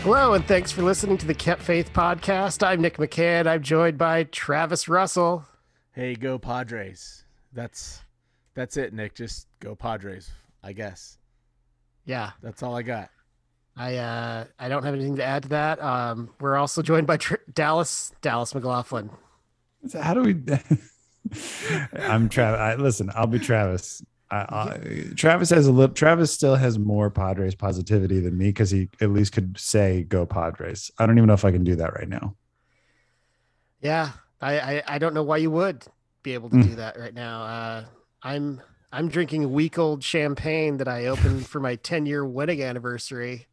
Hello, and thanks for listening to the Kept Faith podcast. I'm Nick McCann. I'm joined by Travis Russell. Hey, go Padres. That's it, Nick. Just go Padres, I guess. Yeah, That's all I got. I don't have anything to add to that. We're also joined by Dallas McLaughlin. So how do we? I'm Travis. Listen, I'll be Travis. Travis has a little. Travis still has more Padres positivity than me because he at least could say "Go Padres." I don't even know if I can do that right now. Yeah, I don't know why you would be able to do that right now. I'm drinking a week-old champagne that I opened for my 10-year wedding anniversary.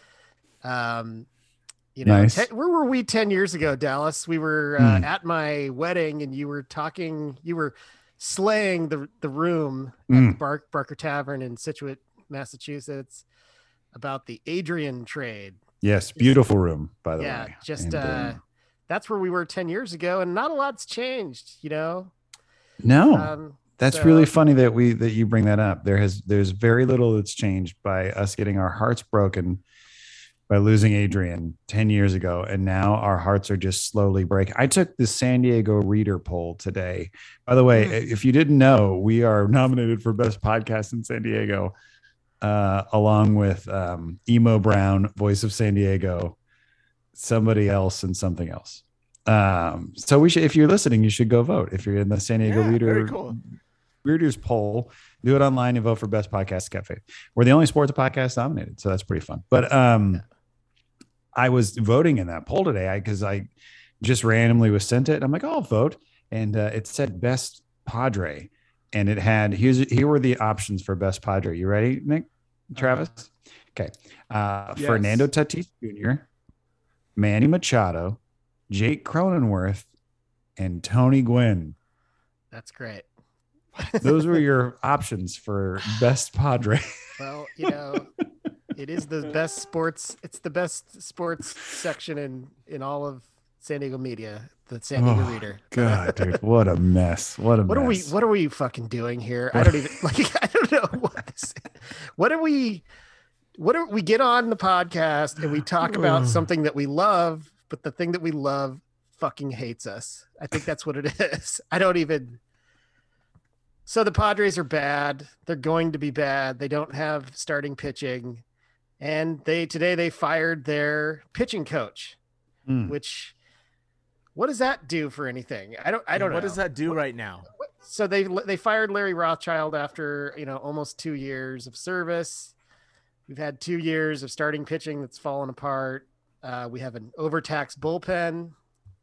Nice. Where were we 10 years ago, Dallas? We were at my wedding, and you were slaying the room at the Barker Tavern in Scituate, Massachusetts, about the Adrian trade. Yes, beautiful room, by the way. Yeah, that's where we were 10 years ago, and not a lot's changed, No. That's so really funny that you bring that up. There's very little that's changed by us getting our hearts broken by losing Adrian 10 years ago. And now our hearts are just slowly breaking. I took the San Diego Reader poll today. By the way, if you didn't know, we are nominated for Best Podcast in San Diego, along with Emo Brown, Voice of San Diego, somebody else, and something else. So we should, if you're listening, you should go vote. If you're in the San Diego Readers poll, do it online and vote for Best Podcast Kept Faith. We're the only sports podcast nominated, so that's pretty fun. But I was voting in that poll today because I just randomly was sent it. I'm like, oh, I'll vote. And it said Best Padre. And it had, here were the options for Best Padre. You ready, Nick? Travis? Okay. Yes. Fernando Tatis Jr., Manny Machado, Jake Cronenworth, and Tony Gwynn. That's great. Those were your options for Best Padre. Well, it is the best sports. It's the best sports section in all of San Diego media, the San Diego Reader. God, dude, what a mess. What are we fucking doing here? I don't even I don't know what we get on the podcast and we talk about something that we love, but the thing that we love fucking hates us. I think that's what it is. So the Padres are bad. They're going to be bad. They don't have starting pitching. And today they fired their pitching coach, which, what does that do for anything? I don't know. What does that do right now? So they fired Larry Rothschild after, almost 2 years of service. We've had 2 years of starting pitching that's fallen apart. We have an overtaxed bullpen.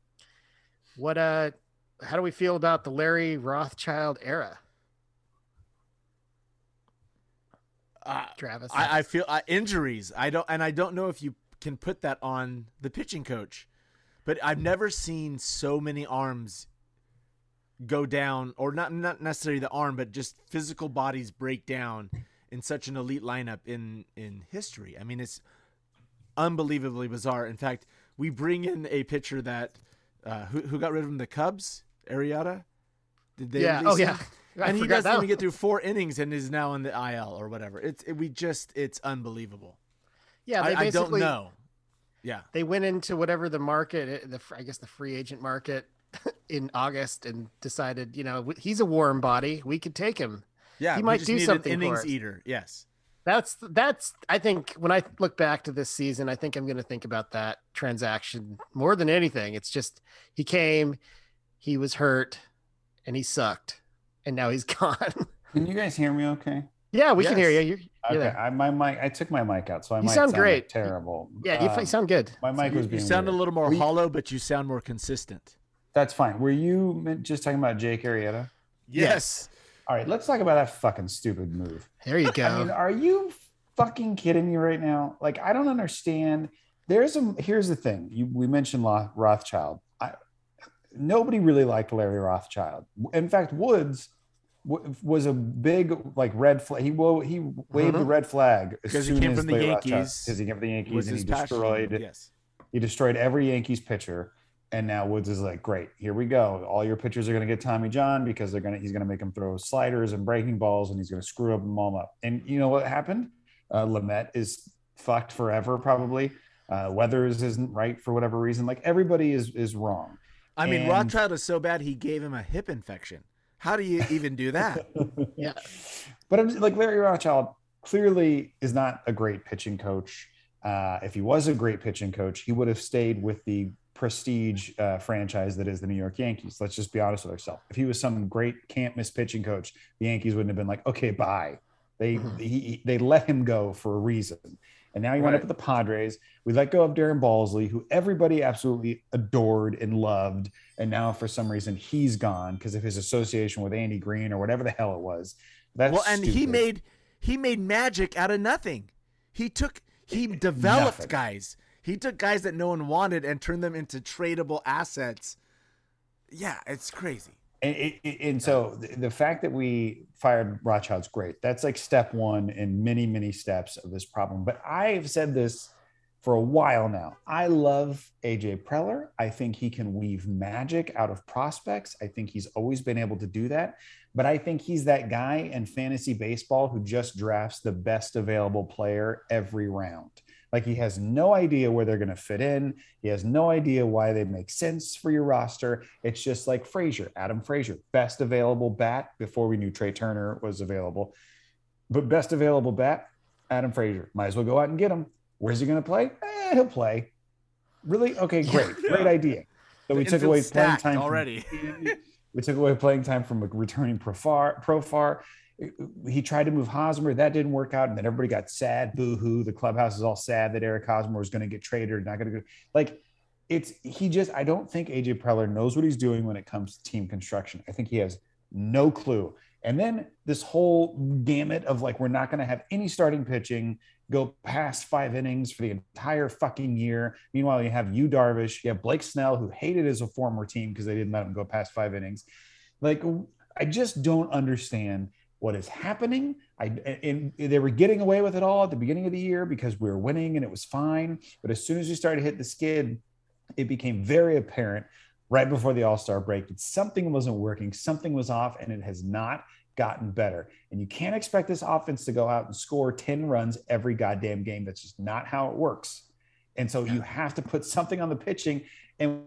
How do we feel about the Larry Rothschild era? Travis, I feel injuries. I don't know if you can put that on the pitching coach, but I've never seen so many arms go down, or not necessarily the arm, but just physical bodies break down in such an elite lineup in history. I mean, it's unbelievably bizarre. In fact, we bring in a pitcher that who got rid of him, the Cubs, Arrieta. Did they? Yeah. Oh yeah. And he doesn't even get through 4 innings and is now in the IL or whatever. It's unbelievable. Yeah, I don't know. Yeah, they went into whatever the market, I guess the free agent market in August, and decided, he's a warm body. We could take him. Yeah, he might do something. An innings eater. Yes, that's. I think when I look back to this season, I think I'm going to think about that transaction more than anything. It's just he came, he was hurt, and he sucked. And now he's gone. Can you guys hear me okay? Yeah, we can hear you. You're okay. I took my mic out, so I you might sound great. Like terrible. Yeah, you sound good. My mic was being You sound weird. a little more hollow, but you sound more consistent. That's fine. Were you just talking about Jake Arrieta? Yes. All right, let's talk about that fucking stupid move. There you go. I mean, are you fucking kidding me right now? Like, I don't understand. Here's the thing. We mentioned Rothschild. Nobody really liked Larry Rothschild. In fact, Woods was a big red flag. He waved the red flag because he came from the Yankees. Because he came from the Yankees and he destroyed every Yankees pitcher. And now Woods is like, great, here we go. All your pitchers are going to get Tommy John because he's going to make them throw sliders and breaking balls, and he's going to screw them all up. And you know what happened? Lamet is fucked forever, probably. Weathers isn't right for whatever reason. Like everybody is wrong. I mean, And Rothschild is so bad he gave him a hip infection. How do you even do that? Yeah. But I'm like Larry Rothschild clearly is not a great pitching coach. If he was a great pitching coach, he would have stayed with the prestige franchise that is the New York Yankees. Let's just be honest with ourselves. If he was some great can't miss pitching coach, the Yankees wouldn't have been like, okay, bye. They let him go for a reason. And now he went up with the Padres. We let go of Darren Balsley, who everybody absolutely adored and loved. And now for some reason he's gone because of his association with Andy Green or whatever the hell it was. That's and stupid. he made magic out of nothing. He developed Nothing. guys. He took guys that no one wanted and turned them into tradable assets. Yeah, it's crazy. And so the fact that we fired Rothschild's great. That's like step one in many, many steps of this problem. But I've said this for a while now. I love AJ Preller. I think he can weave magic out of prospects. I think he's always been able to do that. But I think he's that guy in fantasy baseball who just drafts the best available player every round. Like he has no idea where they're going to fit in. He has no idea why they make sense for your roster. It's just like Frazier, Adam Frazier, best available bat before we knew Trey Turner was available. But best available bat, Adam Frazier. Might as well go out and get him. Where's he going to play? He'll play. Really? Okay, great. Great idea. So we took away playing time already. We took away playing time from a returning Profar. He tried to move Hosmer. That didn't work out. And then everybody got sad. Boo-hoo. The clubhouse is all sad that Eric Hosmer was going to get traded or not going to go. Like, I don't think AJ Preller knows what he's doing when it comes to team construction. I think he has no clue. And then this whole gamut of like, we're not going to have any starting pitching go past 5 innings for the entire fucking year. Meanwhile, you have Yu Darvish, you have Blake Snell, who hated as a former team because they didn't let him go past 5 innings. Like, I just don't understand what is happening. And they were getting away with it all at the beginning of the year because we were winning and it was fine. But as soon as we started to hit the skid, it became very apparent right before the All-Star break that something wasn't working, something was off, and it has not gotten better. And you can't expect this offense to go out and score 10 runs every goddamn game. That's just not how it works. And so you have to put something on the pitching. And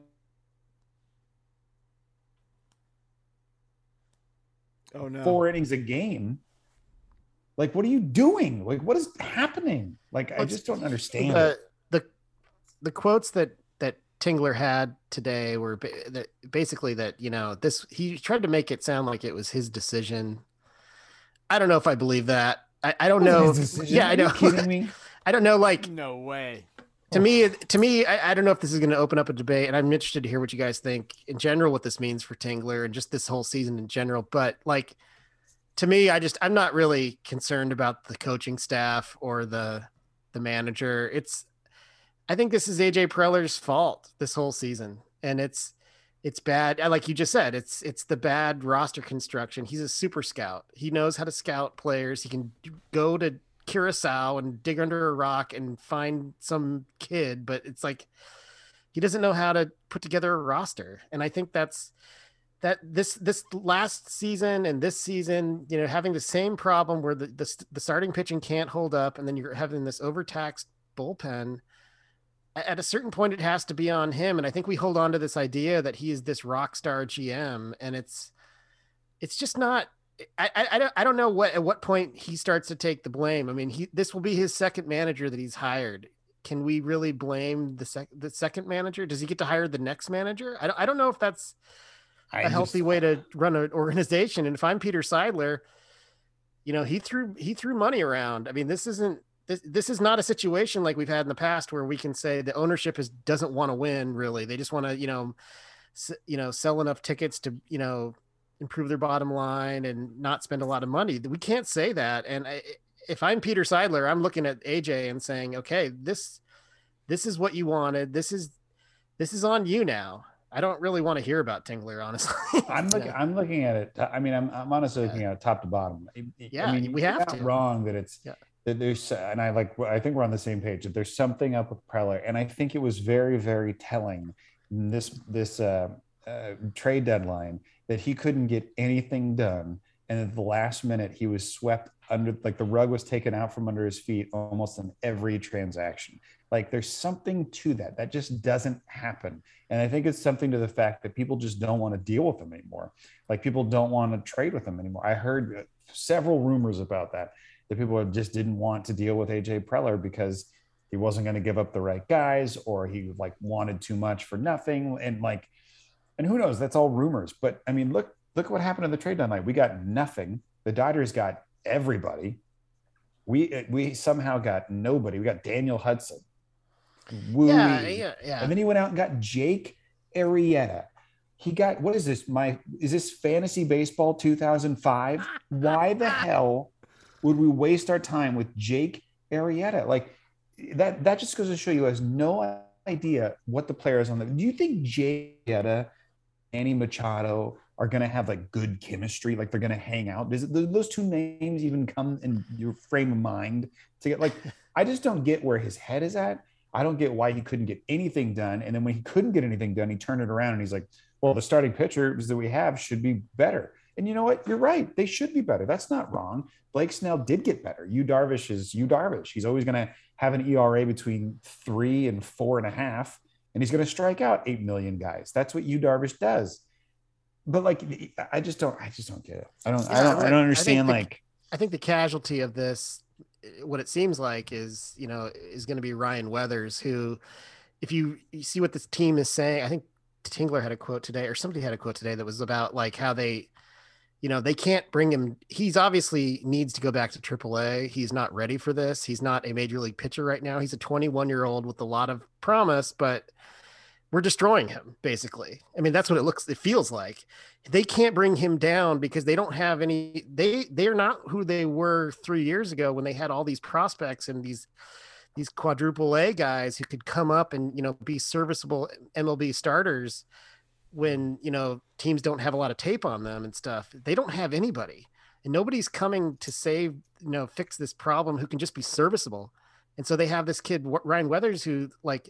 oh no, 4 innings a game. Like, what are you doing? Like, what is happening? Like, I just don't understand it. The quotes that Tingler had today were basically that, he tried to make it sound like it was his decision. I don't know if I believe that. I don't know. Yeah, I know. Are you kidding me? I don't know. Like, no way. To me, I don't know if this is going to open up a debate, and I'm interested to hear what you guys think in general, what this means for Tingler and just this whole season in general. But like, to me, I'm not really concerned about the coaching staff or the manager. I think this is AJ Preller's fault this whole season. And it's bad. Like you just said, it's the bad roster construction. He's a super scout. He knows how to scout players. He can go to Curacao and dig under a rock and find some kid, but it's like, he doesn't know how to put together a roster. And I think that this last season and this season, having the same problem where the starting pitching can't hold up. And then you're having this overtaxed bullpen. At a certain point, it has to be on him. And I think we hold on to this idea that he is this rock star GM, and it's just not. I don't know at what point he starts to take the blame. I mean, this will be his second manager that he's hired. Can we really blame the second manager? Does he get to hire the next manager? I don't know if that's a healthy way to run an organization. And if I'm Peter Seidler, he threw money around. I mean, this is not a situation like we've had in the past where we can say the ownership doesn't want to win. Really, they just want to sell enough tickets to improve their bottom line and not spend a lot of money. We can't say that. And if I'm Peter Seidler, I'm looking at AJ and saying, okay, this is what you wanted. This is on you now. I don't really want to hear about Tingler, honestly. I'm looking at it. I mean, I'm honestly looking at it top to bottom. Yeah, I mean, we have to. Wrong that it's. Yeah. There's, and I think we're on the same page, that there's something up with Preller. And I think it was very, very telling this trade deadline that he couldn't get anything done And at the last minute, he was swept under, like the rug was taken out from under his feet almost in every transaction. Like there's something to that. That just doesn't happen. And I think it's something to the fact that people just don't want to deal with him anymore. Like people don't want to trade with him anymore. I heard several rumors about that people just didn't want to deal with AJ Preller because he wasn't going to give up the right guys, or he like wanted too much for nothing. And who knows, that's all rumors. But I mean, look what happened in the trade deadline. We got nothing. The Dodgers got everybody. We somehow got nobody. We got Daniel Hudson. Yeah. And then he went out and got Jake Arrieta. He got, what is this? Is this fantasy baseball 2005? Why the hell would we waste our time with Jake Arrieta? Like that just goes to show you has no idea what the players on the. Do you think Jake Arrieta, Manny Machado are going to have like good chemistry? Like they're going to hang out? Does those two names even come in your frame of mind to get like? I just don't get where his head is at. I don't get why he couldn't get anything done. And then when he couldn't get anything done, he turned it around and he's like, well, the starting pitchers that we have should be better. And you know what? You're right. They should be better. That's not wrong. Blake Snell did get better. Yu Darvish is Yu Darvish. He's always going to have an ERA between 3 and 4.5, and he's going to strike out 8 million guys. That's what Yu Darvish does. But like, I just don't get it. I don't understand. I think the casualty of this, what it seems like is going to be Ryan Weathers, who, if you see what this team is saying, I think Tingler had a quote today, or somebody had a quote today that was about like how they can't bring him. He's obviously needs to go back to AAA. He's not ready for this. He's not a major league pitcher right now. He's a 21-year-old with a lot of promise, but we're destroying him basically. I mean, that's what it feels like. They can't bring him down because they don't have any, they're not who they were 3 years ago when they had all these prospects and these quadruple A guys who could come up and, be serviceable MLB starters when, teams don't have a lot of tape on them and stuff. They don't have anybody, and nobody's coming to save, fix this problem who can just be serviceable. And so they have this kid, Ryan Weathers, who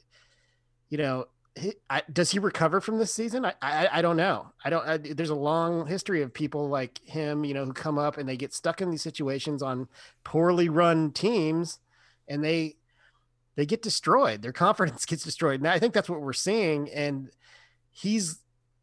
does he recover from this season? I don't know. There's a long history of people like him, who come up and they get stuck in these situations on poorly run teams, and they get destroyed. Their confidence gets destroyed. And I think that's what we're seeing. And he's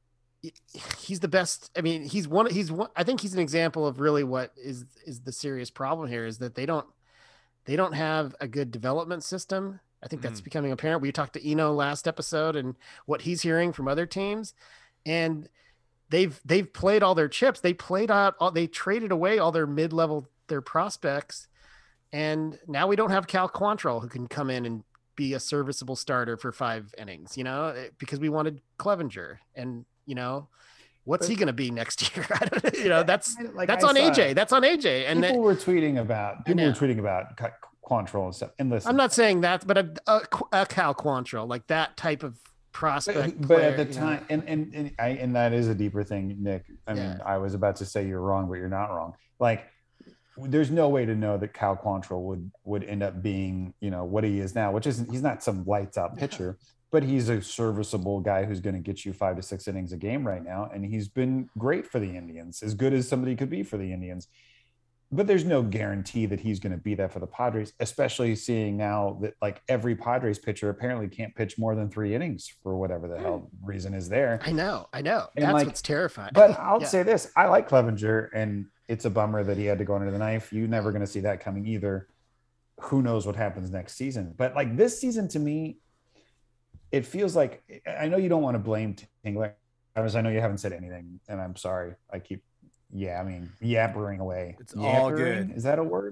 the best. I mean, he's one. I think he's an example of really what is the serious problem here, is that they don't have a good development system. I think that's becoming apparent. We talked to Eno last episode and what he's hearing from other teams, and they've played all their chips. They traded away all their their prospects. And now we don't have Cal Quantrill, who can come in and be a serviceable starter for 5 innings, because we wanted Clevenger, and what's he going to be next year? I don't, that's on AJ. That's on AJ. And people were tweeting about Quantrill and stuff. And listen, I'm not saying that, but a Cal Quantrill, like that type of prospect. But at the time, and that is a deeper thing, Nick. I mean, I was about to say you're wrong, but you're not wrong. Like, there's no way to know that Cal Quantrill would end up being, what he is now, he's not some lights out pitcher, but he's a serviceable guy who's going to get you 5 to 6 innings a game right now. And he's been great for the Indians, as good as somebody could be for the Indians. But there's no guarantee that he's going to be that for the Padres, especially seeing now that like every Padres pitcher apparently can't pitch more than 3 innings for whatever the hell reason is there. I know. And that's what's terrifying. But I'll say this. I like Clevenger, and it's a bummer that he had to go under the knife. You're never going to see that coming either. Who knows what happens next season? But like this season, to me, it feels like, I know you don't want to blame Tingler. I know you haven't said anything, and I'm sorry. I keep yabbering away. It's all good. Is that a word?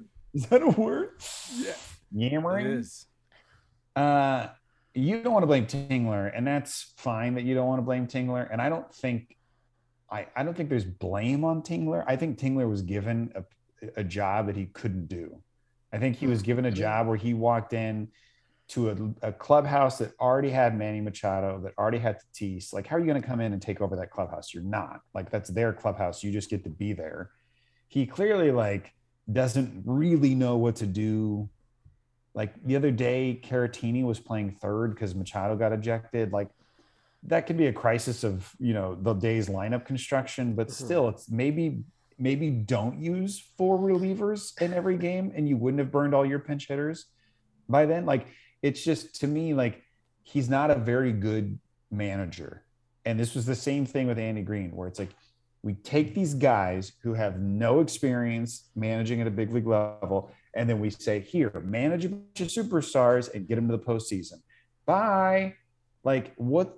Yeah. Yammering? It is. You don't want to blame Tingler, and that's fine that you don't want to blame Tingler. And I don't think there's blame on Tingler. I think Tingler was given a job that he couldn't do. I think he was given a job where he walked in to a clubhouse that already had Manny Machado, that already had Tatis. Like, how are you going to come in and take over that clubhouse? You're not. Like, that's their clubhouse. You just get to be there. He clearly doesn't really know what to do. Like the other day, Caratini was playing third because Machado got ejected. Like, that could be a crisis of, the day's lineup construction, but still, it's maybe maybe don't use 4 relievers in every game and you wouldn't have burned all your pinch hitters by then. Like, it's just, to me, like, he's not a very good manager. And this was the same thing with Andy Green, where it's like, we take these guys who have no experience managing at a big league level, and then we say, here, manage a bunch of superstars and get them to the postseason. Bye. Like,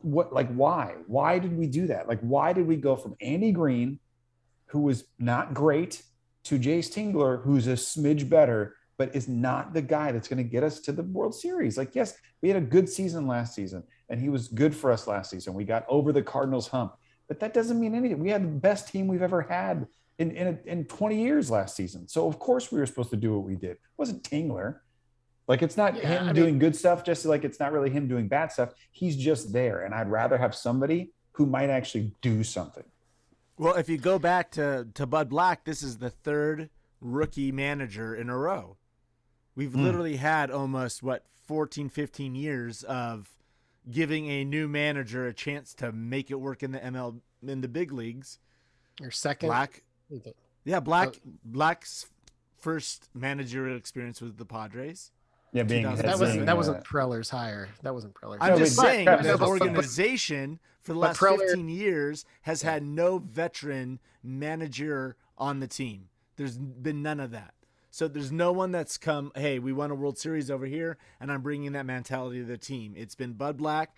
why did we do that? Like, why did we go from Andy Green, who was not great, to Jace Tingler, who's a smidge better, but is not the guy that's going to get us to the World Series? Like, yes, we had a good season last season, and he was good for us last season. We got over the Cardinals hump, but that doesn't mean anything. We had the best team we've ever had in 20 years last season. So of course we were supposed to do what we did. It wasn't Tingler. Like, it's not him doing good stuff, just like it's not really him doing bad stuff. He's just there. And I'd rather have somebody who might actually do something. Well, if you go back to Bud Black, this is the third rookie manager in a row. We've literally had almost 14, 15 years of giving a new manager a chance to make it work in the big leagues. Your second Black. Yeah, Black's first managerial experience with the Padres. Yeah, that wasn't Preller's hire. That wasn't Preller. I'm just saying the organization for the last 15 years has had no veteran manager on the team. There's been none of that. So there's no one that's come, hey, we won a World Series over here, and I'm bringing that mentality to the team. It's been Bud Black.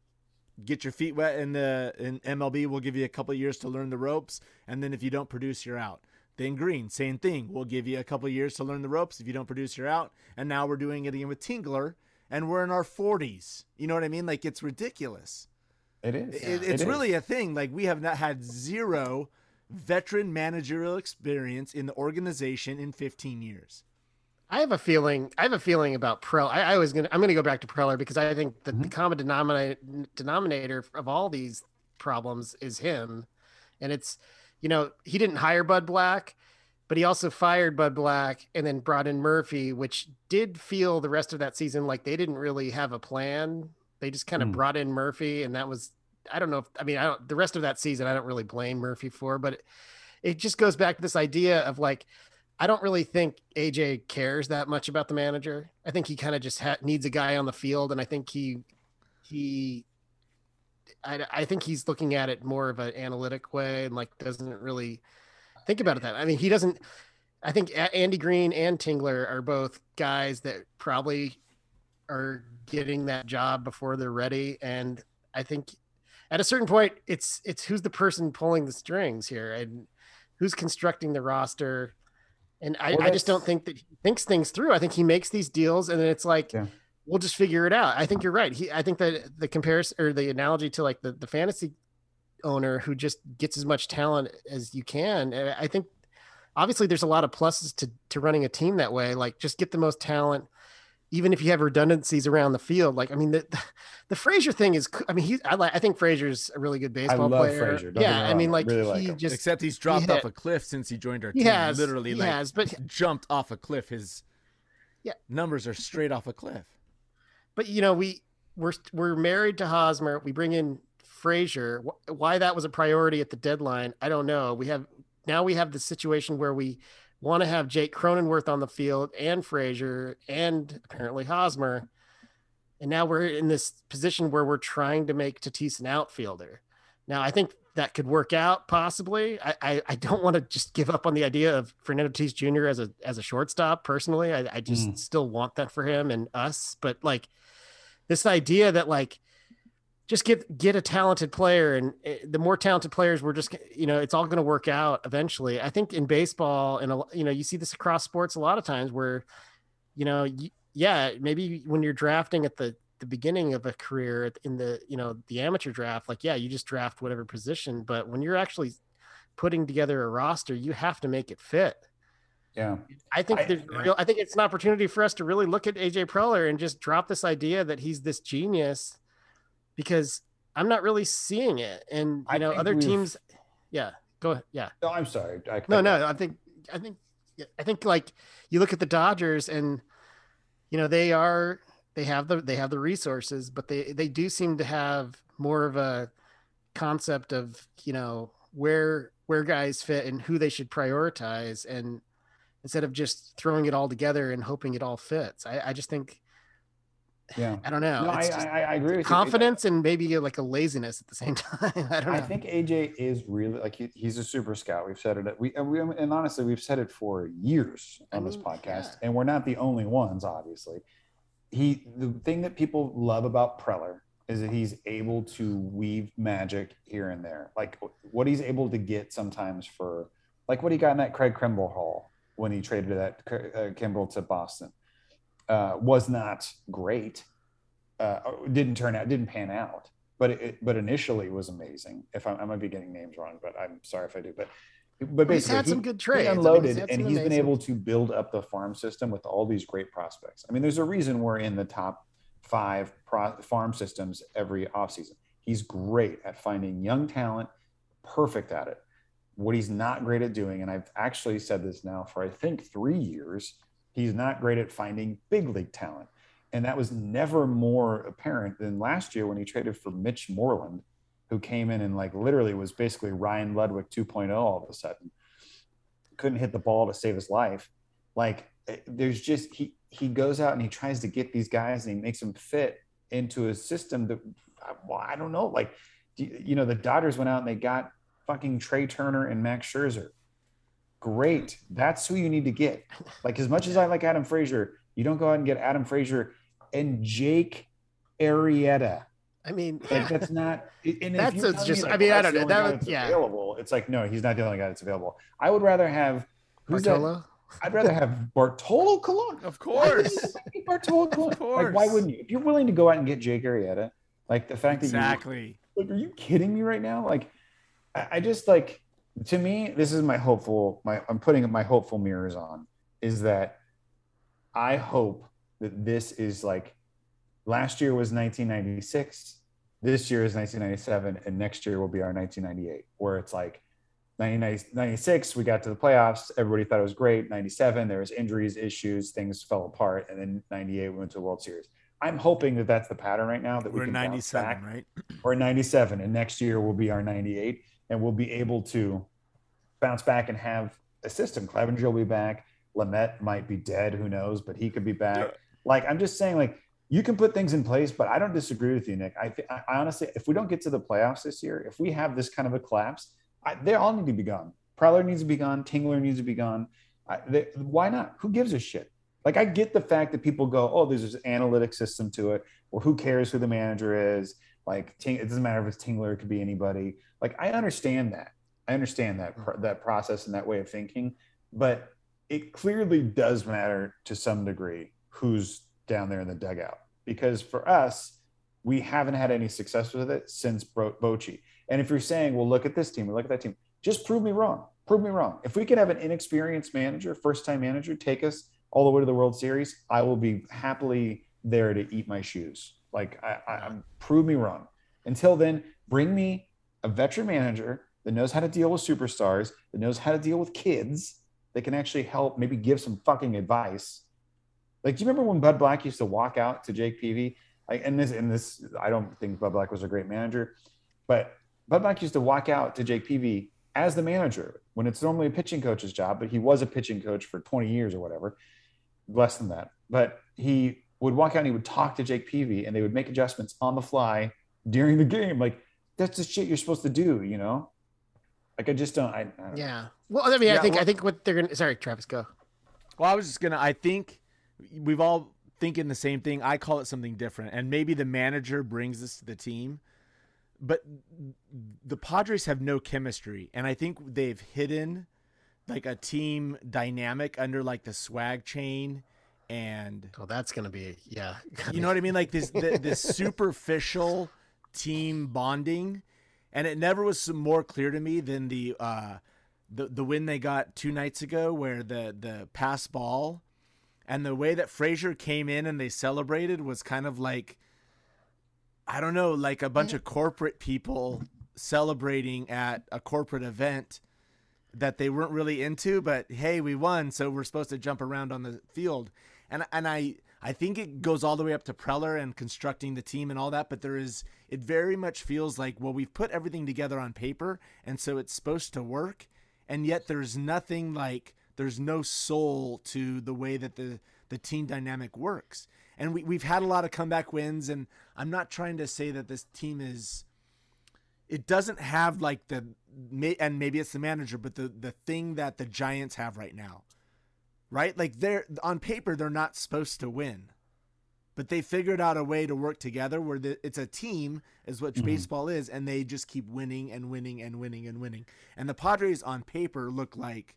Get your feet wet in MLB. We'll give you a couple of years to learn the ropes, and then if you don't produce, you're out. Then Green, same thing. We'll give you a couple of years to learn the ropes. If you don't produce, you're out. And now we're doing it again with Tingler, and we're in our 40s. You know what I mean? Like, it's ridiculous. It is. It's really a thing. Like, we have not had zero veteran managerial experience in the organization in 15 years. I have a feeling about Preller. I'm gonna go back to Preller because I think that the common denominator of all these problems is him, and it's, he didn't hire Bud Black, but he also fired Bud Black and then brought in Murphy, which did feel the rest of that season like they didn't really have a plan. They just kind of brought in Murphy, and that was, the rest of that season I don't really blame Murphy for, but it just goes back to this idea of like, I don't really think AJ cares that much about the manager. I think he kind of just needs a guy on the field, and I think I think he's looking at it more of an analytic way and like doesn't really think about it that. I mean, he doesn't. I think Andy Green and Tingler are both guys that probably are getting that job before they're ready, and I think at a certain point, it's who's the person pulling the strings here and who's constructing the roster. And I just don't think that he thinks things through. I think he makes these deals and then it's like, we'll just figure it out. I think you're right. I think that the comparison or the analogy to like the fantasy owner who just gets as much talent as you can. I think obviously there's a lot of pluses to running a team that way. Like, just get the most talent, even if you have redundancies around the field. Like, I mean, the Frazier thing is, I mean, I think Frazier's a really good baseball player. I love Frazier. Yeah. I mean, like, really except he's dropped off a cliff since he joined our team. He has, but jumped off a cliff. His numbers are straight off a cliff. But we're married to Hosmer. We bring in Frazier. Why that was a priority at the deadline, I don't know. We have the situation where we want to have Jake Cronenworth on the field and Frazier and apparently Hosmer. And now we're in this position where we're trying to make Tatis an outfielder. Now, I think that could work out possibly. I don't want to just give up on the idea of Fernando Tatis Jr. as a shortstop personally. I just still want that for him and us. But like this idea that like, just get a talented player, and the more talented players, we're just, it's all going to work out eventually. I think in baseball, and you see this across sports a lot of times where, maybe when you're drafting at the beginning of a career in the amateur draft, like, you just draft whatever position, but when you're actually putting together a roster, you have to make it fit. Yeah. I think I think it's an opportunity for us to really look at AJ Preller and just drop this idea that he's this genius, because I'm not really seeing it. And, other teams, go ahead. Yeah. No, I'm sorry. I think like you look at the Dodgers and, they have the resources, but they do seem to have more of a concept of, where where guys fit and who they should prioritize, and instead of just throwing it all together and hoping it all fits. I just think, Yeah. I don't know. No, It's just I agree with confidence and maybe like a laziness at the same time. I don't know. I think AJ is really like he's a super scout. We've said it. And honestly, we've said it for years on this podcast, and we're not the only ones. Obviously, the thing that people love about Preller is that he's able to weave magic here and there, like what he's able to get sometimes for, like what he got in that Craig Kimbrell haul when he traded that Kimbrell to Boston. Was not great. Didn't pan out, but initially was amazing. If I might be getting names wrong, but I'm sorry if I do. But basically, he's had some good trades. He unloaded, and he's been able to build up the farm system with all these great prospects. I mean, there's a reason we're in the top 5 farm systems every offseason. He's great at finding young talent, perfect at it. What he's not great at doing, and I've actually said this now for I think 3 years, he's not great at finding big league talent. And that was never more apparent than last year when he traded for Mitch Moreland, who came in and like literally was basically Ryan Ludwig 2.0 all of a sudden. Couldn't hit the ball to save his life. Like there's just, he goes out and he tries to get these guys and he makes them fit into a system that, well, I don't know. Like, you know, the Dodgers went out and they got fucking Trey Turner and Max Scherzer. Great. That's who you need to get. Like, as much as I like Adam Frazier, you don't go out and get Adam Frazier and Jake Arrieta. I mean, like, that's not. And that's just. I mean, I don't know. That was available. It's like, no, he's not the only guy that's available. I would rather have Bartolo. I'd rather have Bartolo Colon. Of course. Bartolo Colon. Of course. Like, why wouldn't you? If you're willing to go out and get Jake Arrieta, like the fact that like, are you kidding me right now? Like, I just like. To me, this is I'm putting my hopeful mirrors on, is that I hope that this is like last year was 1996, this year is 1997, and next year will be our 1998, where it's like 1996, we got to the playoffs. Everybody thought it was great. 97, there was injuries, issues, things fell apart. And then 98, we went to the World Series. I'm hoping that that's the pattern right now, that we can 97, bounce back. Right? We're 97, and next year will be our 98. And we'll be able to bounce back and have a system. Clevenger will be back. Lamet might be dead. Who knows? But he could be back. Yeah. Like, I'm just saying, like, you can put things in place, but I don't disagree with you, Nick. I honestly, if we don't get to the playoffs this year, if we have this kind of a collapse, they all need to be gone. Preller needs to be gone. Tingler needs to be gone. Why not? Who gives a shit? Like, I get the fact that people go, oh, there's this analytic system to it. Well, who cares who the manager is? Like, it doesn't matter if it's Tingler, it could be anybody. Like, I understand that. That process and that way of thinking, but it clearly does matter to some degree who's down there in the dugout, because for us, we haven't had any success with it since Bochy. And if you're saying, well, look at this team or look at that team, just prove me wrong. Prove me wrong. If we can have an inexperienced manager, first-time manager, take us all the way to the World Series, I will be happily there to eat my shoes. Like, I'm prove me wrong. Until then, bring me a veteran manager that knows how to deal with superstars, that knows how to deal with kids, that can actually help, maybe give some fucking advice. Like, do you remember when Bud Black used to walk out to Jake Peavy? Like, and this, I don't think Bud Black was a great manager, but Bud Black used to walk out to Jake Peavy as the manager when it's normally a pitching coach's job, but he was a pitching coach for 20 years or whatever, less than that. But he would walk out and he would talk to Jake Peavy, and they would make adjustments on the fly during the game. Like, that's the shit you're supposed to do, you know? Like, I just don't. I don't yeah. Well, I mean, I think what they're gonna. Sorry, Travis, go. Well, I was just gonna. I think we've all thinking the same thing. I call it something different, and maybe the manager brings this to the team, but the Padres have no chemistry, and I think they've hidden like a team dynamic under like the swag chain, and that's gonna be you know what I mean, like this superficial team bonding. And it never was more clear to me than the win they got 2 nights ago, where the pass ball and the way that Frazier came in and they celebrated was kind of like, I don't know, like a bunch of corporate people celebrating at a corporate event that they weren't really into, but hey, we won, so we're supposed to jump around on the field. And I I think it goes all the way up to Preller and constructing the team and all that, but it very much feels like, well, we've put everything together on paper, and so it's supposed to work, and yet there's no soul to the way that the team dynamic works. And we've had a lot of comeback wins, and I'm not trying to say that this team it doesn't have like and maybe it's the manager, but the thing that the Giants have right now, right? Like on paper, they're not supposed to win, but they figured out a way to work together where it's a team is what baseball is. And they just keep winning and winning and winning and winning. And the Padres on paper look like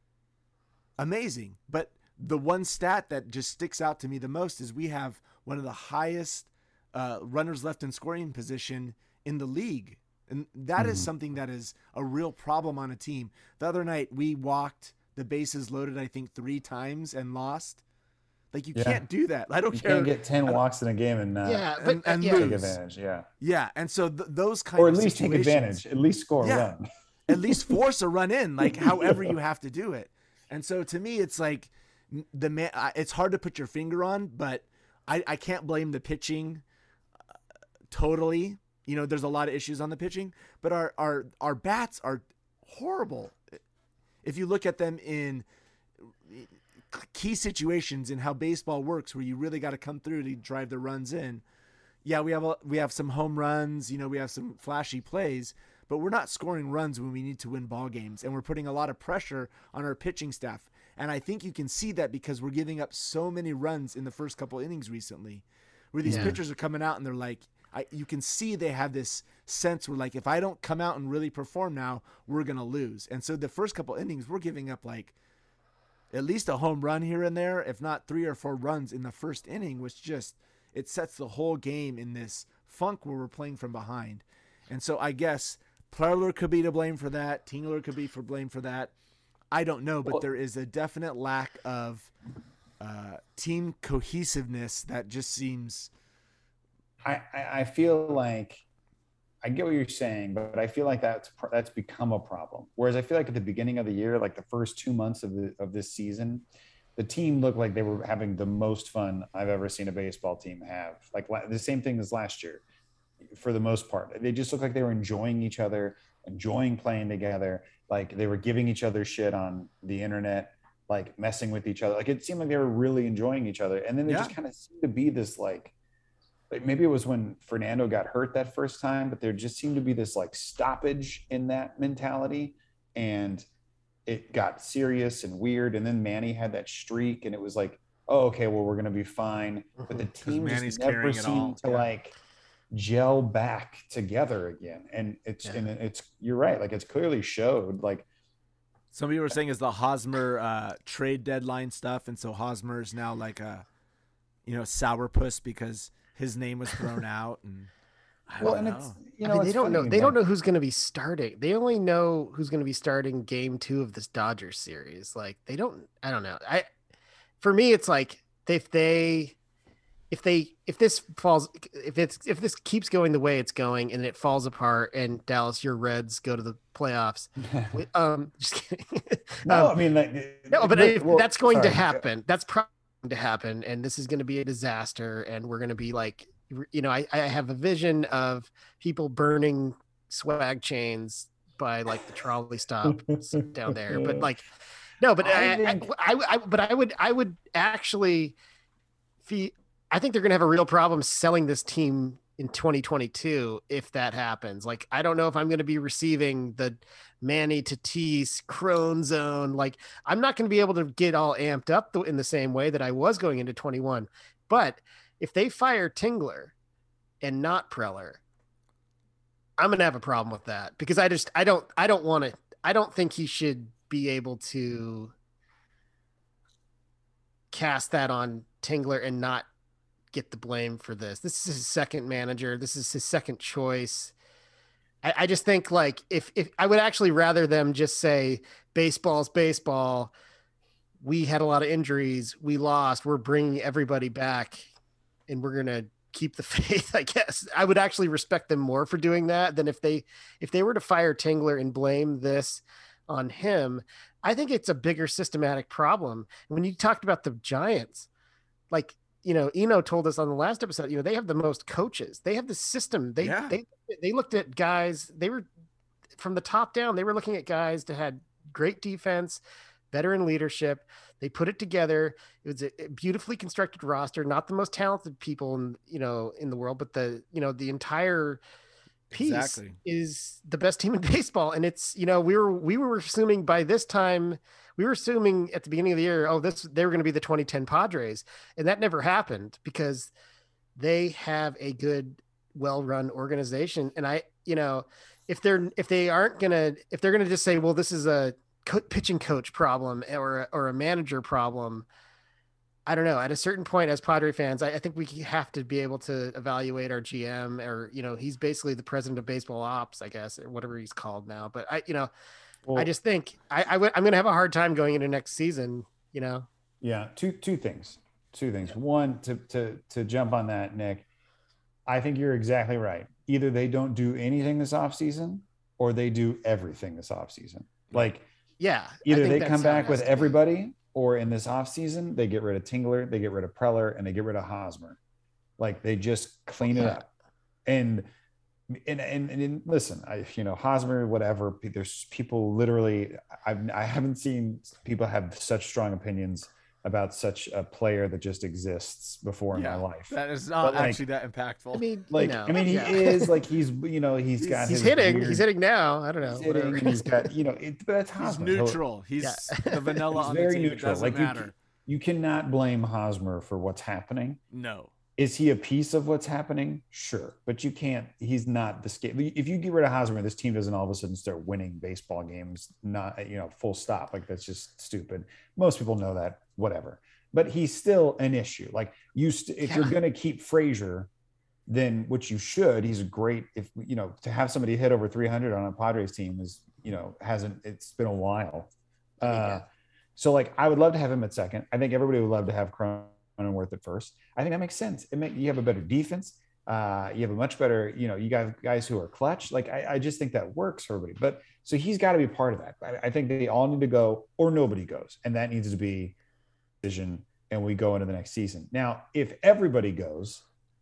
amazing. But the one stat that just sticks out to me the most is we have one of the highest runners left in scoring position in the league. And that is something that is a real problem on a team. The other night we walked the bases loaded, I think 3 times and lost. Like you can't do that. I don't care. You can't get 10 walks in a game and and take lose. advantage. Yeah. Yeah. And so those kind or of at least take advantage, at least score a run. At least force a run in, like however you have to do it. And so to me, it's like it's hard to put your finger on, but I can't blame the pitching totally. You know, there's a lot of issues on the pitching, but our bats are horrible. If you look at them in key situations in how baseball works, where you really got to come through to drive the runs in. Yeah, we have some home runs, you know, we have some flashy plays, but we're not scoring runs when we need to win ball games, and we're putting a lot of pressure on our pitching staff. And I think you can see that because we're giving up so many runs in the first couple innings recently, where these pitchers are coming out and they're like, you can see they have this sense where like, if I don't come out and really perform now, we're going to lose. And so the first couple innings, we're giving up like at least a home run here and there, if not 3 or 4 runs in the first inning, which just, it sets the whole game in this funk where we're playing from behind. And so I guess Preller could be to blame for that. Tingler could be for blame for that. I don't know, but there is a definite lack of team cohesiveness that just seems. I feel like I get what you're saying, but I feel like that's become a problem. Whereas I feel like at the beginning of the year, like the first 2 months of this season, the team looked like they were having the most fun I've ever seen a baseball team have. Like the same thing as last year, for the most part. They just looked like they were enjoying each other, enjoying playing together. Like they were giving each other shit on the internet, like messing with each other. Like it seemed like they were really enjoying each other. And then there just kind of seemed to be this like maybe it was when Fernando got hurt that first time, but there just seemed to be this like stoppage in that mentality, and it got serious and weird. And then Manny had that streak, and it was like, oh, okay, well, we're going to be fine. But the team just never seemed to like gel back together again. And it's you're right. Like it's clearly showed. Like some people were saying is the Hosmer trade deadline stuff. And so Hosmer is now like a, sourpuss because his name was thrown out. And I don't know. It's, they don't know. They don't know who's going to be starting. They only know who's going to be starting game 2 of this Dodgers series. Like I don't know. For me, it's like if this keeps going the way it's going and it falls apart and Dallas, your Reds go to the playoffs. Just kidding. No, I mean, that's going to happen. That's probably going to happen. And this is going to be a disaster. And we're going to be like, I have a vision of people burning swag chains by like the trolley stop down there. But like, no, but I would actually feel. I think they're going to have a real problem selling this team in 2022 if that happens. Like, I don't know if I'm going to be receiving the Manny Tatis Crone zone. Like, I'm not going to be able to get all amped up in the same way that I was going into 21. But if they fire Tingler and not Preller, I'm going to have a problem with that because I don't think he should be able to cast that on Tingler and not get the blame for this. This is his second manager. This is his second choice. I just think like if I would actually rather them just say baseball's baseball. We had a lot of injuries. We lost. We're bringing everybody back and we're going to keep the faith, I guess. I would actually respect them more for doing that than if they were to fire Tingler and blame this on him. I think it's a bigger systematic problem. When you talked about the Giants, like, Eno told us on the last episode, they have the most coaches. They have the system. They looked at guys. They were from the top down. They were looking at guys that had great defense, veteran leadership. They put it together. It was a beautifully constructed roster, not the most talented people in the world, but the entire piece is the best team in baseball. And it's, we were assuming by this time, we were assuming at the beginning of the year, they were going to be the 2010 Padres. And that never happened because they have a good, well-run organization. And if they're going to just say, well, this is a pitching coach problem or a manager problem, I don't know. At a certain point, as Padre fans, I think we have to be able to evaluate our GM, or he's basically the president of baseball ops, I guess, or whatever he's called now. But I just think I'm going to have a hard time going into next season. Yeah, two things. One, to jump on that, Nick. I think you're exactly right. Either they don't do anything this offseason, or they do everything this offseason. Like, either they come back with everybody. Or in this offseason, they get rid of Tingler, they get rid of Preller, and they get rid of Hosmer. Like, they just clean it up. And listen, Hosmer, whatever. There's people literally. I haven't seen people have such strong opinions about such a player that just exists before in my life. That is not actually that impactful. He is like he's hitting now. I don't know. He's hitting, and he's got but that's Hosmer. He's neutral. He's the vanilla. He's on very the team. neutral. It doesn't matter. You cannot blame Hosmer for what's happening. No. Is he a piece of what's happening? Sure, but you can't. He's not the scale. If you get rid of Hosmer, this team doesn't all of a sudden start winning baseball games. Not full stop. Like, that's just stupid. Most people know that. Whatever. But he's still an issue. Like, if you're going to keep Frazier, then which you should. He's a great. If to have somebody hit over 300 on a Padres team is it's been a while. So like, I would love to have him at second. I think everybody would love to have Cronenworth at first. I think that makes sense. You have a better defense. You have a much better, you got guys who are clutch. Like, I just think that works for everybody. But so he's got to be part of that. I think they all need to go, or nobody goes. And that needs to be decision. And we go into the next season. Now, if everybody goes,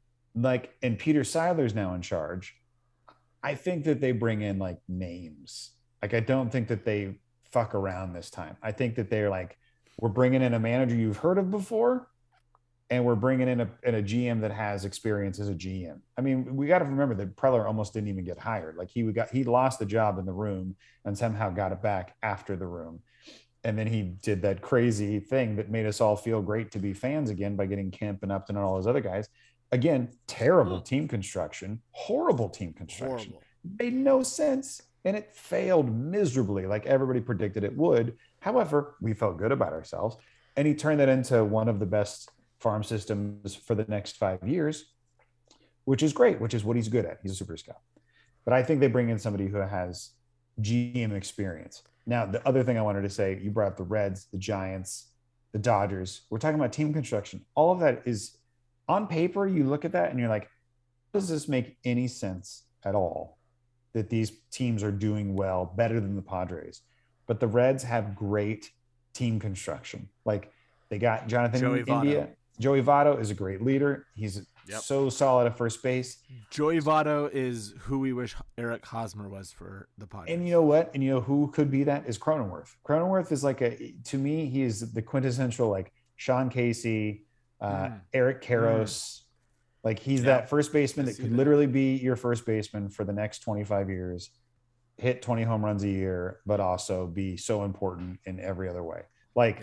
and Peter Seiler's now in charge, I think that they bring in like names. Like, I don't think that they fuck around this time. I think that they're like, we're bringing in a manager you've heard of before, and we're bringing in a GM that has experience as a GM. I mean, we got to remember that Preller almost didn't even get hired. Like, he lost the job in the room and somehow got it back after the room. And then he did that crazy thing that made us all feel great to be fans again by getting Kemp and Upton and all those other guys. Again, terrible team construction, horrible team construction. Made no sense. And it failed miserably, like everybody predicted it would. However, we felt good about ourselves. And he turned that into one of the best farm systems for the next 5 years, which is great, which is what he's good at. He's a super scout. But I think they bring in somebody who has GM experience. Now, the other thing I wanted to say, you brought up the Reds, the Giants, the Dodgers. We're talking about team construction. All of that is on paper. You look at that and you're like, does this make any sense at all that these teams are doing well, better than the Padres? But the Reds have great team construction. Like, they got Jonathan India. Joey Votto is a great leader. He's so solid at first base. Joey Votto is who we wish Eric Hosmer was for the Padres. And you know what? And who could be that is Cronenworth. Cronenworth is like to me, he is the quintessential, like, Sean Casey, Eric Karros. Like, he's that first baseman that could literally be your first baseman for the next 25 years, hit 20 home runs a year, but also be so important in every other way. Like,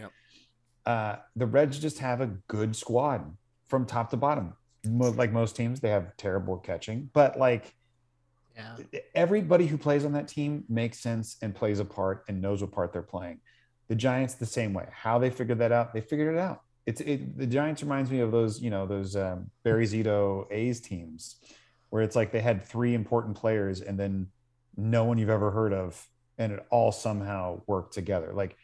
the Reds just have a good squad from top to bottom. Like most teams, they have terrible catching, but everybody who plays on that team makes sense and plays a part and knows what part they're playing. The Giants, the same way. How they figured that out, they figured it out. The Giants reminds me of those Barry Zito A's teams, where it's like they had 3 important players and then no one you've ever heard of, and it all somehow worked together. Like,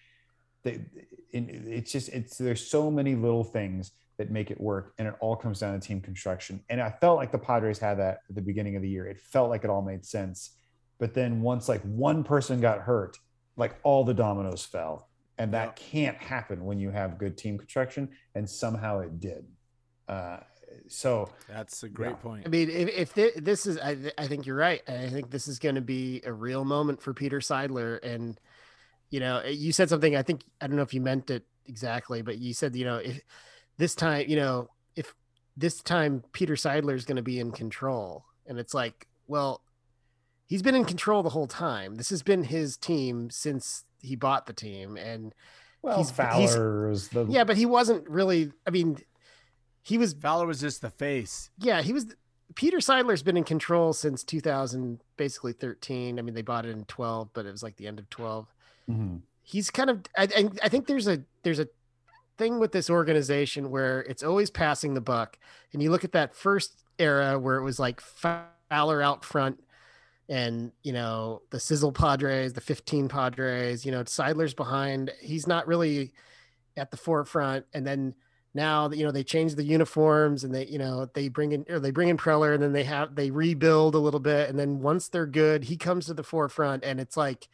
there's so many little things that make it work, and it all comes down to team construction. And I felt like the Padres had that at the beginning of the year. It felt like it all made sense. But then once like one person got hurt, like all the dominoes fell. And that can't happen when you have good team construction. And somehow it did. So That's a great point. I mean, if this is, I think you're right. I think this is going to be a real moment for Peter Seidler. And, you said something, I don't know if you meant it exactly, but you said, if this time, if this time Peter Seidler is going to be in control. And it's like, well, he's been in control the whole time. This has been his team since he bought the team. And Fowler's yeah, but he wasn't really, I mean, Fowler was just the face. Yeah, Peter Seidler's been in control since 2000, basically 13. I mean, they bought it in 12, but it was like the end of 12. Mm-hmm. He's kind of, I think there's a thing with this organization where it's always passing the buck. And you look at that first era where it was like Fowler out front and, the Sizzle Padres, the 15 Padres, Seidler's behind. He's not really at the forefront. And then now, they change the uniforms and they bring in Preller, and then they rebuild a little bit. And then once they're good, he comes to the forefront. And it's like,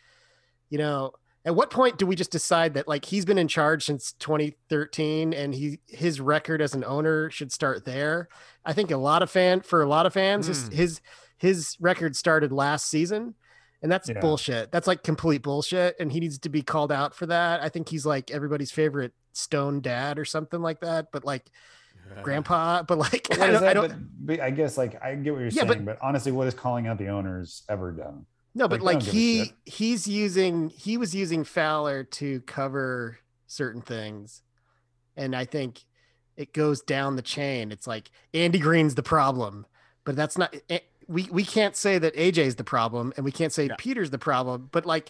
at what point do we just decide that like he's been in charge since 2013 and his record as an owner should start there? I think for a lot of fans, his record started last season, and that's bullshit. That's like complete bullshit. And he needs to be called out for that. I think he's like everybody's favorite stone dad or something like that, but like grandpa, but like, I guess like I get what you're saying, but honestly, what has calling out the owners ever done? No, but like he was using Fowler to cover certain things. And I think it goes down the chain. It's like Andy Green's the problem, but that's not, we can't say that AJ's the problem and we can't say Peter's the problem, but like,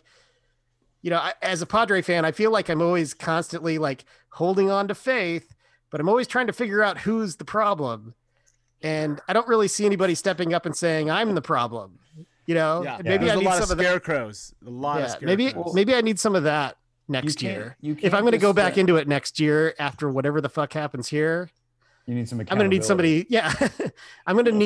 as a Padre fan, I feel like I'm always constantly like holding on to faith, but I'm always trying to figure out who's the problem. And I don't really see anybody stepping up and saying I'm the problem. Maybe I need some of scarecrows. A lot of scarecrows. Maybe I need some of that next year. If I'm going to go back into it next year after whatever the fuck happens here, you need some. I'm going to need somebody. Yeah, I'm going to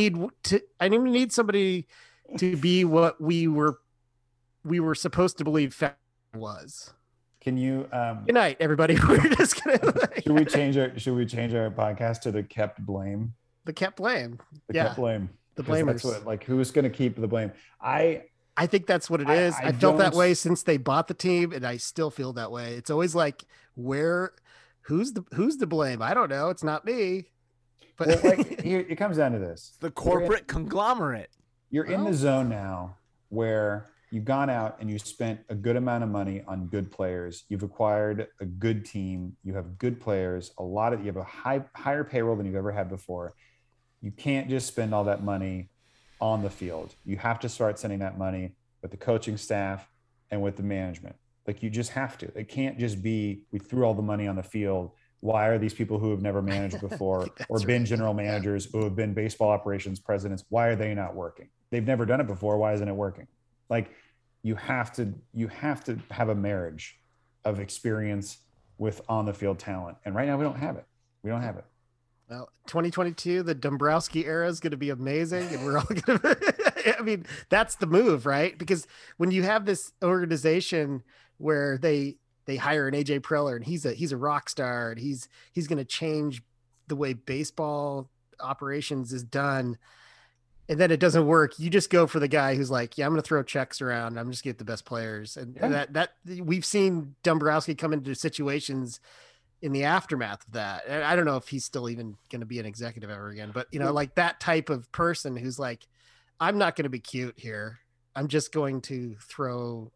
need somebody to be what we were supposed to believe was. Can you? Good night, everybody. We're just gonna. Should we change our podcast to the kept blame? The kept blame. Kept blame. The blamers. That's what, who's going to keep the blame? I think that's what it is. I felt that way since they bought the team, and I still feel that way. It's always like, who's the blame? I don't know. It's not me. But here it comes down to this: the corporate conglomerate. You're in the zone now where you've gone out and you spent a good amount of money on good players. You've acquired a good team. You have good players. You have a higher payroll than you've ever had before. You can't just spend all that money on the field. You have to start spending that money with the coaching staff and with the management. Like you just have to. It can't just be, we threw all the money on the field. Why are these people who have never managed before or been general managers who have been baseball operations presidents, why are they not working? They've never done it before. Why isn't it working? Like you have to have a marriage of experience with on the field talent. And right now we don't have it. Well, 2022, the Dombrowski era is going to be amazing. And we're all going to, I mean, that's the move, right? Because when you have this organization where they hire an AJ Preller and he's a rock star and he's going to change the way baseball operations is done. And then it doesn't work. You just go for the guy who's like, yeah, I'm going to throw checks around. I'm just get the best players. And that we've seen Dombrowski come into situations in the aftermath of that. And I don't know if he's still even going to be an executive ever again, but like that type of person who's like, I'm not going to be cute here. I'm just going to throw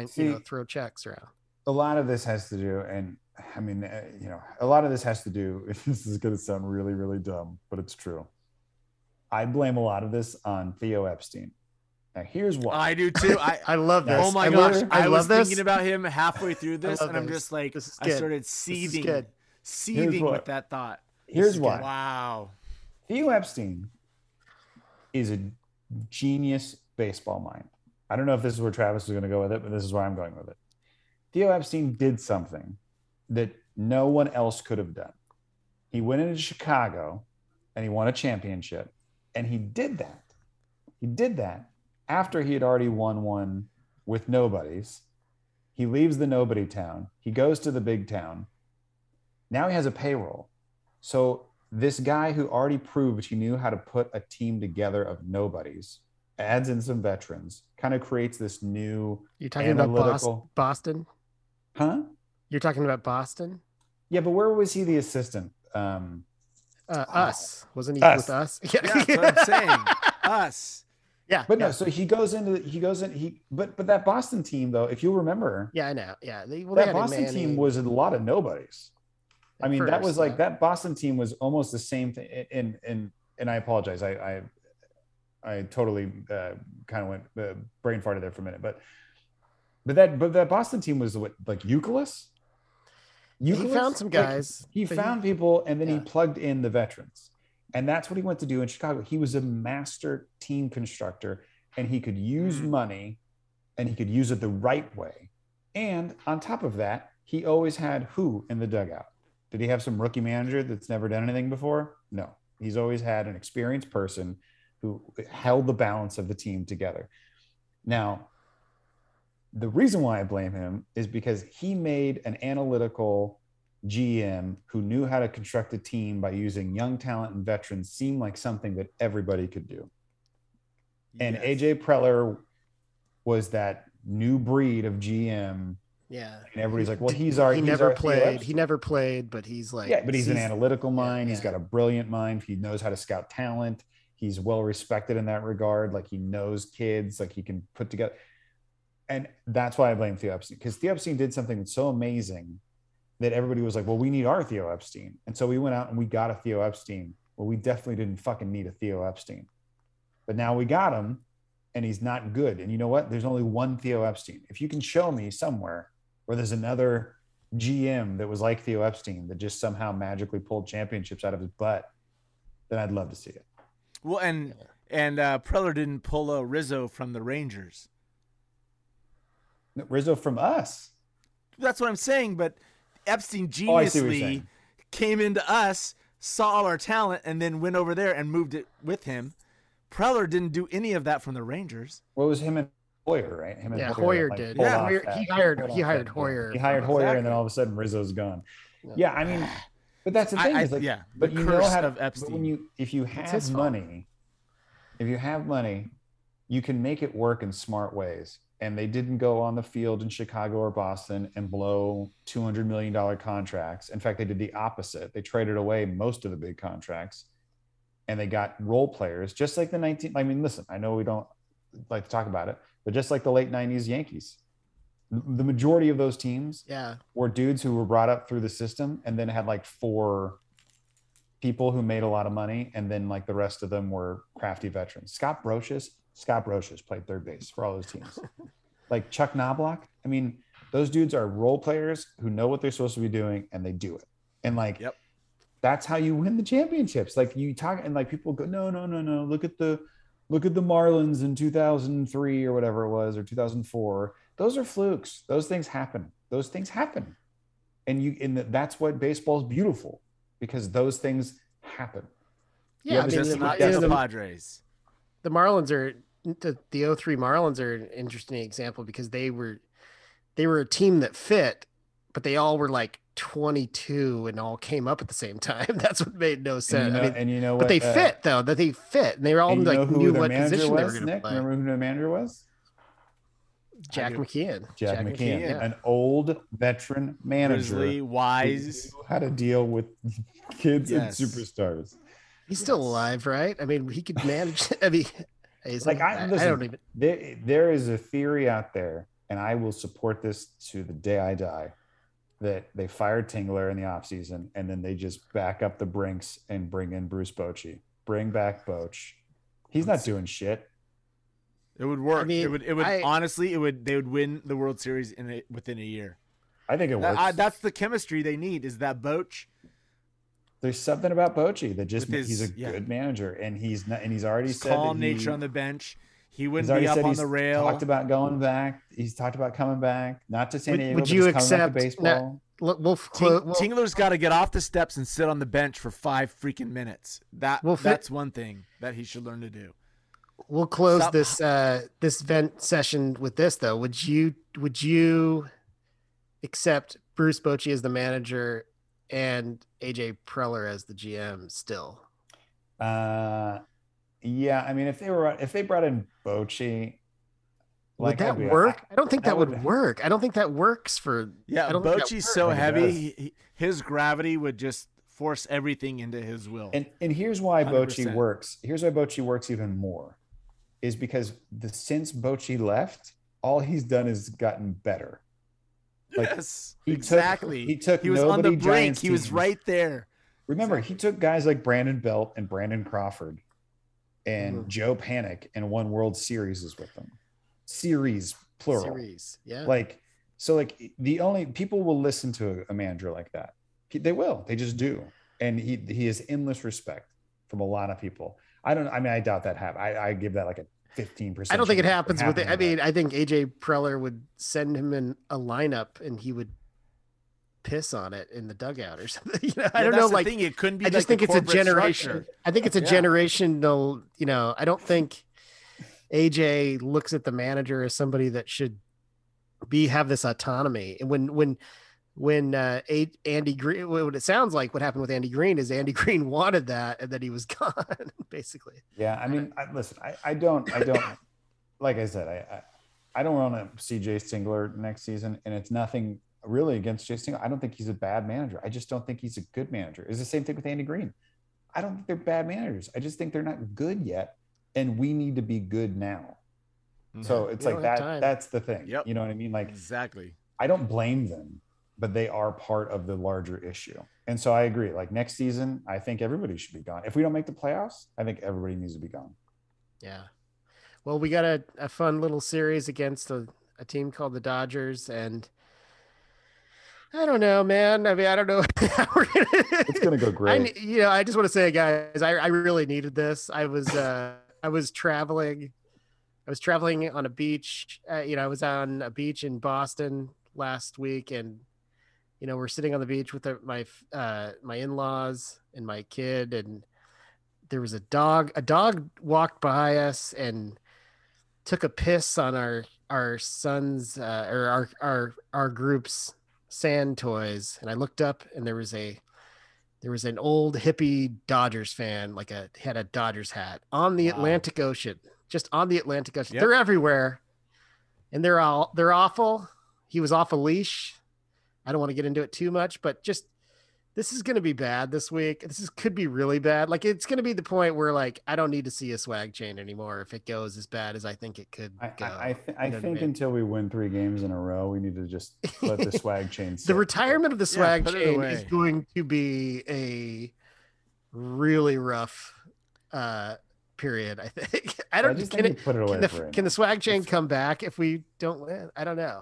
checks around. A lot of this has to do, and I mean, a lot of this has to do, this is going to sound really, really dumb, but it's true. I blame a lot of this on Theo Epstein. Now, here's why. I do too. I love this. Oh my gosh. I was thinking about him halfway through this, and I'm just like, I started seething with that thought. Here's why. Wow. Theo Epstein is a genius baseball mind. I don't know if this is where Travis is going to go with it, but this is where I'm going with it. Theo Epstein did something that no one else could have done. He went into Chicago and he won a championship, and he did that. He did that after he had already won one with nobodies. He leaves the nobody town. He goes to the big town. Now he has a payroll. So this guy who already proved he knew how to put a team together of nobodies, adds in some veterans, kind of creates this new You're talking analytical. about Boston? Huh? You're talking about Boston? Yeah, but where was he the assistant? Us. Wasn't he Us. with us? Yeah, that's what I'm saying. Us. Yeah. But yeah. no, so but that Boston team though, if you'll remember, Yeah, I know. Yeah. They that had Boston Manning team was a lot of nobodies. I at mean, that first, was like yeah. that Boston team was almost the same thing. And I apologize. I totally kind of went brain farted there for a minute, but that Boston team was what, like Euclid? He found some guys. He but found people, and then he yeah. plugged in the veterans, and that's what he went to do in Chicago. He was a master team constructor, and he could use money, and he could use it the right way. And on top of that, he always had who in the dugout? Did he have some rookie manager that's never done anything before? No, he's always had an experienced person who held the balance of the team together. Now, the reason why I blame him is because he made an analytical GM who knew how to construct a team by using young talent and veterans seem like something that everybody could do. And Yes. AJ Preller was that new breed of GM. Yeah. And everybody's like, well, He Theo never played. Epstein. He never played, but he's like, Yeah, but he's an analytical mind. yeah. He's got a brilliant mind. He knows how to scout talent. He's well respected in that regard. Like he knows kids, like he can put together. And that's why I blame Theo Epstein, because Theo Epstein did something that's so amazing that everybody was like, well, we need our Theo Epstein. And so we went out and we got a Theo Epstein. Well, we definitely didn't fucking need a Theo Epstein. But now we got him and he's not good. And you know what? There's only one Theo Epstein. If you can show me somewhere where there's another GM that was like Theo Epstein that just somehow magically pulled championships out of his butt, then I'd love to see it. Well, and Preller didn't pull a Rizzo from the Rangers. Rizzo from us. That's what I'm saying. But Epstein I see what you're geniusly saying. came into us, saw all our talent, and then went over there and moved it with him. Preller didn't do any of that from the Rangers. What was him and Hoyer, right? Him and Yeah, Hoyer like, did. pulled Yeah, off Hoyer, that. he hired Pulled off Hoyer. that. He hired Hoyer, and then all of a sudden Rizzo's gone. Yeah, I mean, but that's the thing. Is like, yeah, but the you know curse how to. of But Epstein. when if you his have fault. money, you can make it work in smart ways. And they didn't go on the field in Chicago or Boston and blow $200 million contracts. In fact, they did the opposite. They traded away most of the big contracts, and they got role players, just like the 19. I mean, listen, I know we don't like to talk about it, but just like the late 90s Yankees, the majority of those teams Yeah. were dudes who were brought up through the system and then had like 4 people who made a lot of money, and then like the rest of them were crafty veterans. Scott Brocious played third base for all those teams. Like Chuck Knobloch, I mean, those dudes are role players who know what they're supposed to be doing, and they do it. And like, Yep. that's how you win the championships. Like you talk, and like people go, no. Look at the Marlins in 2003 or whatever it was, or 2004. Those are flukes. Those things happen. And that's what baseball is beautiful, because those things happen. Yeah. I mean, Just not the, the Padres. the Marlins are the 03 Marlins are an interesting example because they were a team that fit, but they all were like 22 and all came up at the same time. That's what made no sense. But they fit though. That they fit, and they were all like knew what position they were going to play. Remember who their manager was? Jack McKeon. Jack McKeon, yeah. an old veteran manager, Grizzly, wise. who knew how to deal with kids Yes. and superstars. He's still alive, right? I mean, he could manage. I mean, Like I don't even. There is a theory out there, and I will support this to the day I die, that they fired Tingler in the offseason, and then they just back up the Brinks and bring in Bruce Bochy. Bring back Boch. He's not doing shit. It would work. I mean, it would honestly. They would win the World Series within a year. I think it works. That's the chemistry they need. Is that Boch? There's something about Bochy that just With he's a good manager, and he's already His said calm that he, nature on the bench. He wouldn't he's already be up said on he's the rail. talked about going back. He's talked about coming back, not to San Diego. Would but you just coming back to accept? baseball? Tingler's got to get off the steps and sit on the bench for 5 freaking minutes. That's one thing that he should learn to do. We'll close Stop. this vent session with this though. Would you accept Bruce Bochy as the manager and AJ Preller as the GM still. Yeah, I mean, if they brought in Bochy, Would that work? I don't think that would work. I don't think that works for. Yeah, I don't Bochy's so heavy, his gravity would just force everything into his will. And here's why 100%. Bochy works. Here's why Bochy works even more, is because since Bochy left, all he's done is gotten better. Like, yes, exactly. He was on the brink. He was right there. Remember, he took guys like Brandon Belt and Brandon Crawford and Joe Panic and won World Series with them. Series, plural. Series, yeah. The only people will listen to a manager like that. They will. They just do. And he has endless respect from a lot of people. I doubt that happens. I give that like a 15%. I don't think it happens with it. I mean, I think AJ Preller would send him in a lineup and he would piss on it in the dugout or something. I don't know. Like, it couldn't be. I just think it's a generation. I think it's a generational. I don't think AJ looks at the manager as somebody that should have this autonomy. And when Andy Green, what it sounds like what happened with Andy Green is Andy Green wanted that and then he was gone, basically. Yeah, I mean, listen, I don't like I said, I don't want to see Jay Stingler next season, and it's nothing really against Jay Stingler. I don't think he's a bad manager. I just don't think he's a good manager. It's the same thing with Andy Green. I don't think they're bad managers. I just think they're not good yet, and we need to be good now. Mm-hmm. So it's like that. That's the thing. Yep. You know what I mean? Like, exactly. I don't blame them, but they are part of the larger issue. And so I agree. Like, next season, I think everybody should be gone. If we don't make the playoffs, I think everybody needs to be gone. Yeah. Well, we got a fun little series against a team called the Dodgers, and I don't know, man. I mean, I don't know how we're gonna. It's gonna go great. I just want to say, guys, I really needed this. I was traveling. I was traveling on a beach. I was on a beach in Boston last week, and we're sitting on the beach with my in-laws and my kid, and there was a dog. A dog walked by us and took a piss on our son's or our group's sand toys, and I looked up and there was an old hippie Dodgers fan, had a Dodgers hat on the Atlantic Ocean, just on the Atlantic Ocean. Yep. They're everywhere, and they're awful. He was off a leash. I don't want to get into it too much, but just this is going to be bad this week. Could be really bad. Like, it's going to be the point where, like, I don't need to see a swag chain anymore if it goes as bad as I think it could go. I think until we win 3 games in a row, we need to just let the swag chain sit. The retirement of the swag chain is going to be a really rough period, I think. Can the swag chain come back if we don't win? I don't know.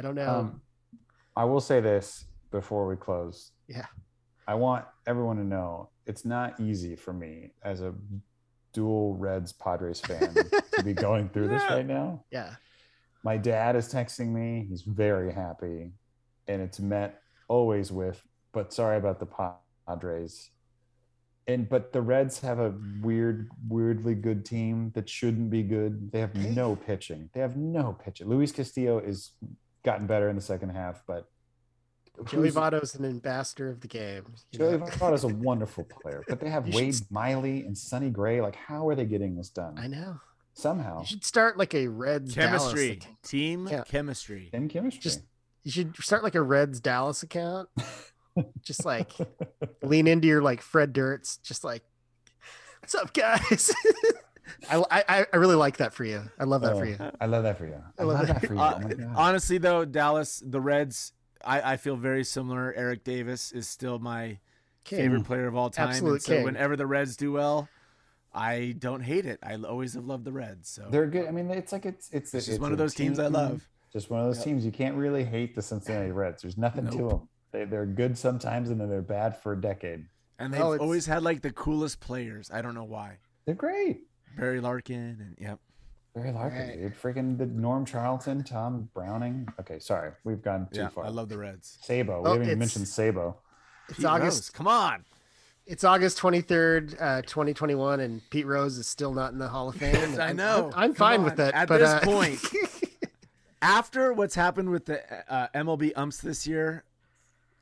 I will say this before we close. Yeah. I want everyone to know it's not easy for me as a dual Reds Padres fan to be going through this right now. Yeah. My dad is texting me. He's very happy. And it's met always with, but sorry about the Padres. But the Reds have a weirdly good team that shouldn't be good. They have no pitching. Luis Castillo is gotten better in the second half, but Joey Votto's an ambassador of the game. Joey Votto's a wonderful player, but they have Wade Miley and Sonny Gray. Like, how are they getting this done? I know. Somehow. You should start like a Reds chemistry. Dallas Team chemistry. Team chemistry. You should start like a Reds Dallas account. Just like lean into your like Fred Durst. Just like, what's up, guys? I really like that for you. I love that for you. I love that for you. I love that for you. Oh my God. Honestly, though, Dallas, the Reds, I feel very similar. Eric Davis is still my favorite player of all time. Absolute so whenever the Reds do well, I don't hate it. I always have loved the Reds. So they're good. I mean, it's just one of those teams I love. Just one of those teams. You can't really hate the Cincinnati Reds. There's nothing to them. They're good sometimes, and then they're bad for a decade. And they've always had like the coolest players. I don't know why. They're great. Barry Larkin and Barry Larkin, dude. Freaking the Norm Charlton, Tom Browning. Okay, sorry. We've gone too far. I love the Reds. Sabo. We haven't even mentioned Sabo. It's Pete August. Rose. Come on. It's August 23rd, 2021, and Pete Rose is still not in the Hall of Fame. I know. I'm fine with that. At this point, after what's happened with the MLB umps this year,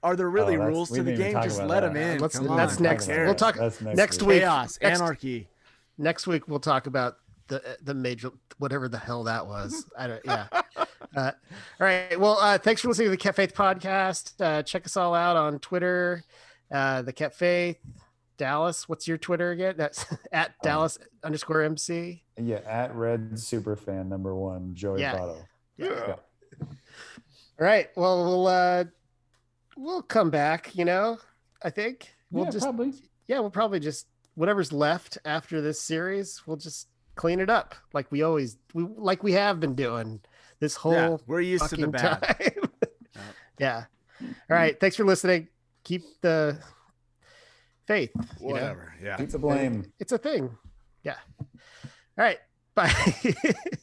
are there really that's- rules we to the didn't even game? talk Just about let that. them in. Let's- Come that's on, next. who We'll cares? talk That's next week. Chaos, Next- anarchy. Next week we'll talk about the major whatever the hell that was. I don't. Yeah. All right. Well, thanks for listening to the Ket Faith podcast. Check us all out on Twitter. The Ket Faith. Dallas, what's your Twitter again? That's at Dallas_MC. Yeah, at Red Superfan #1, Joey Yeah. Votto. Yeah. All right. Well, we'll come back. I think we'll probably. we'll probably just whatever's left after this series, we'll just clean it up like we have been doing this whole Yeah, we're used to the fucking bad. time. Yeah. All right. Thanks for listening. Keep the faith. Whatever. Yeah. Keep the blame. It's a thing. Yeah. All right. Bye.